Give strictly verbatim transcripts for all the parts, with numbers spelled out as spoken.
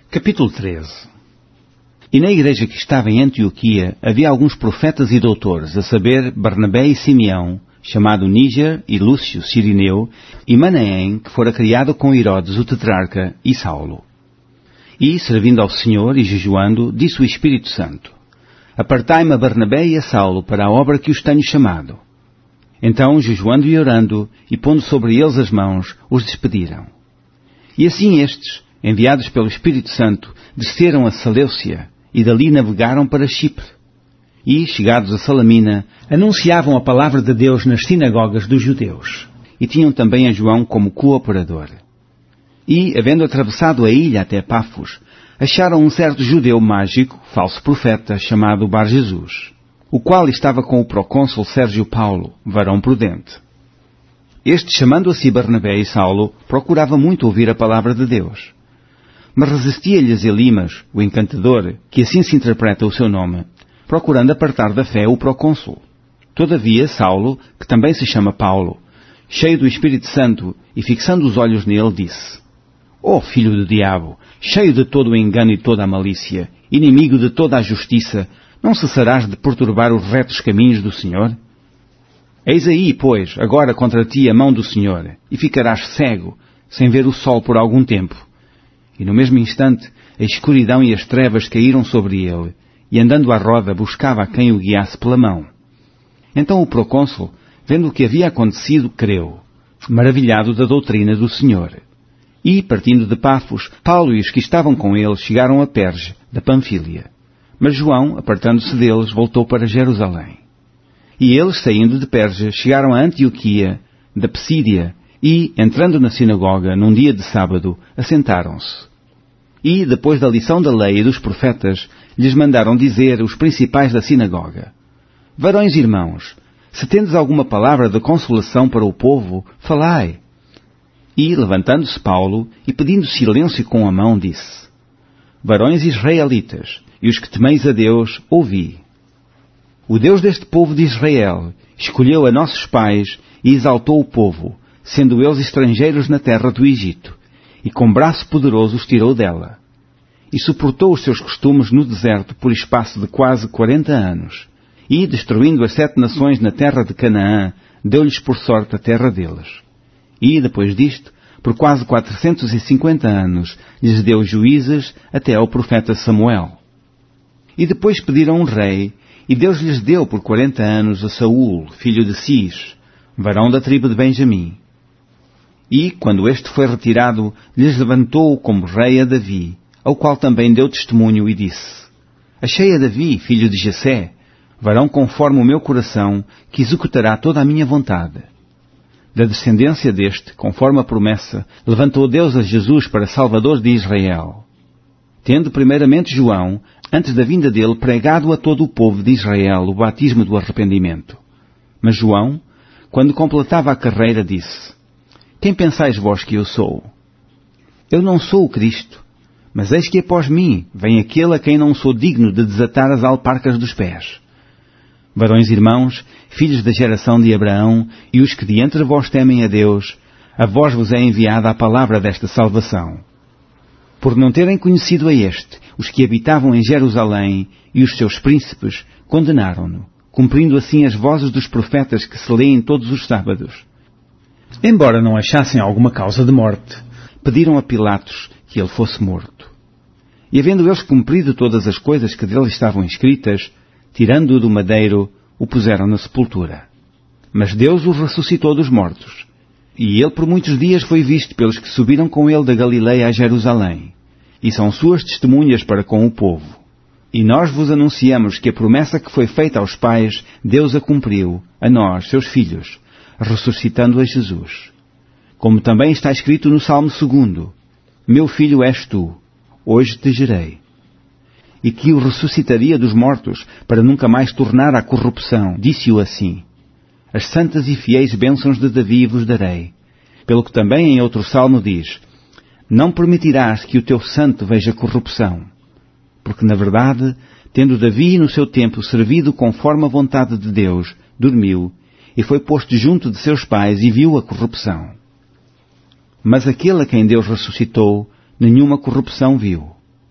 Capítulo treze. E na igreja que estava em Antioquia havia alguns profetas e doutores, a saber, Barnabé e Simeão, chamado Níger, e Lúcio, Cirineu, e Manaém, que fora criado com Herodes, o tetrarca, e Saulo. E, servindo ao Senhor e jejuando, disse o Espírito Santo: Apartai-me a Barnabé e a Saulo para a obra que os tenho chamado. Então, jejuando e orando, e pondo sobre eles as mãos, os despediram. E assim estes, enviados pelo Espírito Santo, desceram a Seleucia, e dali navegaram para Chipre. E, chegados a Salamina, anunciavam a palavra de Deus nas sinagogas dos judeus. E tinham também a João como cooperador. E, havendo atravessado a ilha até Pafos, acharam um certo judeu mágico, falso profeta, chamado Bar-Jesus, o qual estava com o procônsul Sérgio Paulo, varão prudente. Este, chamando a si Barnabé e Saulo, procurava muito ouvir a palavra de Deus. Mas resistia-lhes Elimas, o encantador, que assim se interpreta o seu nome, procurando apartar da fé o procônsul. Todavia, Saulo, que também se chama Paulo, cheio do Espírito Santo e fixando os olhos nele, disse: Ó filho do diabo, cheio de todo o engano e toda a malícia, inimigo de toda a justiça, não cessarás de perturbar os retos caminhos do Senhor? Eis aí, pois, agora contra ti a mão do Senhor, e ficarás cego, sem ver o sol por algum tempo. E no mesmo instante, a escuridão e as trevas caíram sobre ele, e andando à roda buscava a quem o guiasse pela mão. Então o procônsul, vendo o que havia acontecido, creu, maravilhado da doutrina do Senhor. E, partindo de Pafos, Paulo e os que estavam com ele chegaram a Perge, da Panfília. Mas João, apartando-se deles, voltou para Jerusalém. E eles, saindo de Perge, chegaram a Antioquia, da Psídia, e, entrando na sinagoga, num dia de sábado, assentaram-se. E, depois da lição da lei e dos profetas, lhes mandaram dizer os principais da sinagoga: Varões irmãos, se tendes alguma palavra de consolação para o povo, falai. E, levantando-se Paulo, e pedindo silêncio com a mão, disse: Varões israelitas, e os que temeis a Deus, ouvi. O Deus deste povo de Israel escolheu a nossos pais e exaltou o povo, sendo eles estrangeiros na terra do Egito, e com braço poderoso os tirou dela. E suportou os seus costumes no deserto por espaço de quase quarenta anos, e, destruindo as sete nações na terra de Canaã, deu-lhes por sorte a terra deles. E, depois disto, por quase quatrocentos e cinquenta anos, lhes deu juízes até ao profeta Samuel. E depois pediram um rei, e Deus lhes deu por quarenta anos a Saúl, filho de Cis, varão da tribo de Benjamim. E, quando este foi retirado, lhes levantou como rei a Davi, ao qual também deu testemunho e disse: Achei a Davi, filho de Jessé, varão conforme o meu coração, que executará toda a minha vontade. Da descendência deste, conforme a promessa, levantou Deus a Jesus para Salvador de Israel. Tendo primeiramente João, antes da vinda dele, pregado a todo o povo de Israel o batismo do arrependimento. Mas João, quando completava a carreira, disse: Quem pensais vós que eu sou? Eu não sou o Cristo, mas eis que após mim vem aquele a quem não sou digno de desatar as alparcas dos pés. Varões irmãos, filhos da geração de Abraão, e os que de entre vós temem a Deus, a vós vos é enviada a palavra desta salvação. Por não terem conhecido a este, os que habitavam em Jerusalém e os seus príncipes condenaram-no, cumprindo assim as vozes dos profetas que se leem todos os sábados. Embora não achassem alguma causa de morte, pediram a Pilatos que ele fosse morto. E havendo eles cumprido todas as coisas que dele estavam escritas, tirando-o do madeiro, o puseram na sepultura. Mas Deus o ressuscitou dos mortos. E ele por muitos dias foi visto pelos que subiram com ele da Galileia a Jerusalém. E são suas testemunhas para com o povo. E nós vos anunciamos que a promessa que foi feita aos pais, Deus a cumpriu, a nós, seus filhos, ressuscitando a Jesus. Como também está escrito no Salmo segundo: Meu filho és tu, hoje te gerei. E que o ressuscitaria dos mortos, para nunca mais tornar à corrupção, disse-o assim: As santas e fiéis bênçãos de Davi vos darei. Pelo que também em outro salmo diz: Não permitirás que o teu santo veja corrupção. Porque, na verdade, tendo Davi no seu tempo servido conforme a vontade de Deus, dormiu, e foi posto junto de seus pais e viu a corrupção. Mas aquele a quem Deus ressuscitou, nenhuma corrupção viu.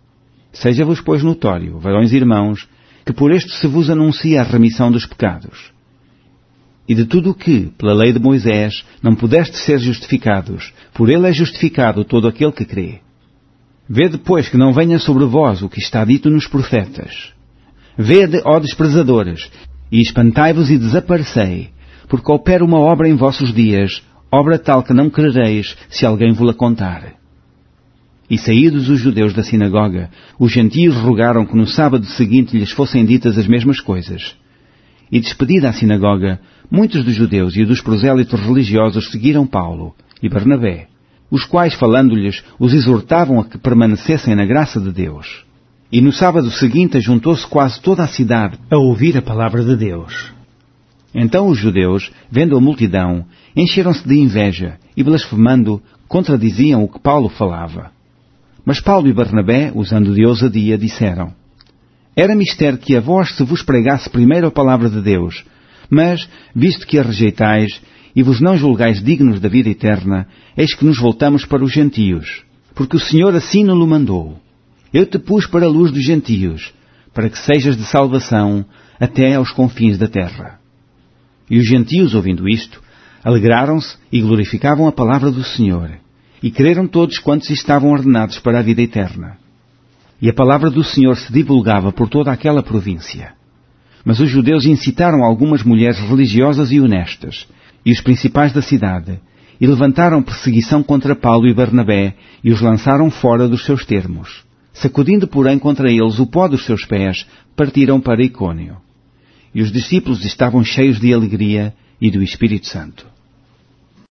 Seja-vos, pois, notório, varões e irmãos, que por este se vos anuncia a remissão dos pecados. E de tudo o que, pela lei de Moisés, não pudeste ser justificados, por ele é justificado todo aquele que crê. Vede, pois, que não venha sobre vós o que está dito nos profetas. Vede, ó desprezadores, e espantai-vos e desaparecei, porque opera uma obra em vossos dias, obra tal que não crereis se alguém vos-la contar. E saídos os judeus da sinagoga, os gentios rogaram que no sábado seguinte lhes fossem ditas as mesmas coisas. E despedida a sinagoga, muitos dos judeus e dos prosélitos religiosos seguiram Paulo e Barnabé, os quais, falando-lhes, os exortavam a que permanecessem na graça de Deus. E no sábado seguinte juntou-se quase toda a cidade a ouvir a palavra de Deus. Então os judeus, vendo a multidão, encheram-se de inveja e, blasfemando, contradiziam o que Paulo falava. Mas Paulo e Barnabé, usando de ousadia, disseram: Era mister que a vós se vos pregasse primeiro a palavra de Deus, mas, visto que a rejeitais e vos não julgais dignos da vida eterna, eis que nos voltamos para os gentios, porque o Senhor assim nos mandou. Eu te pus para a luz dos gentios, para que sejas de salvação até aos confins da terra. E os gentios, ouvindo isto, alegraram-se e glorificavam a palavra do Senhor, e creram todos quantos estavam ordenados para a vida eterna. E a palavra do Senhor se divulgava por toda aquela província. Mas os judeus incitaram algumas mulheres religiosas e honestas, e os principais da cidade, e levantaram perseguição contra Paulo e Barnabé, e os lançaram fora dos seus termos. Sacudindo, porém, contra eles o pó dos seus pés, partiram para Icônio. E os discípulos estavam cheios de alegria e do Espírito Santo.